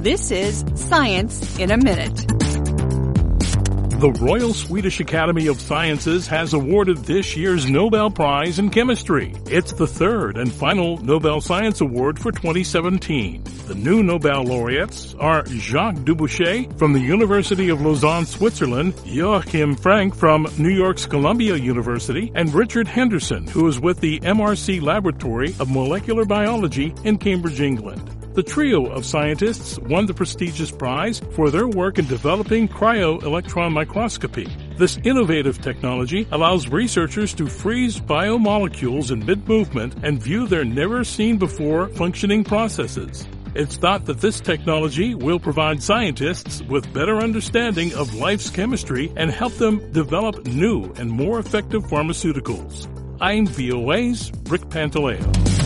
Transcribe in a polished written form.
This is Science in a Minute. The Royal Swedish Academy of Sciences has awarded this year's Nobel Prize in Chemistry. It's the third and final Nobel Science Award for 2017. The new Nobel laureates are Jacques Dubochet from the University of Lausanne, Switzerland, Joachim Frank from New York's Columbia University, and Richard Henderson, who is with the MRC Laboratory of Molecular Biology in Cambridge, England. The trio of scientists won the prestigious prize for their work in developing cryo-electron microscopy. This innovative technology allows researchers to freeze biomolecules in mid-movement and view their never-seen-before functioning processes. It's thought that this technology will provide scientists with better understanding of life's chemistry and help them develop new and more effective pharmaceuticals. I'm VOA's Rick Pantaleo.